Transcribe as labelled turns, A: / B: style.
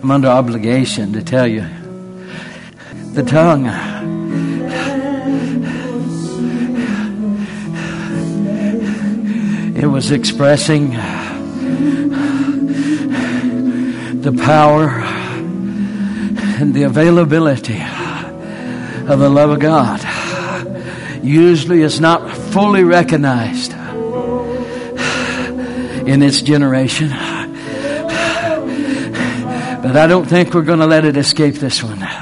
A: I'm under obligation to tell you. The tongue. It was expressing the power and the availability of the love of God. Usually it's not fully recognized in its generation. But I don't think we're going to let it escape this one.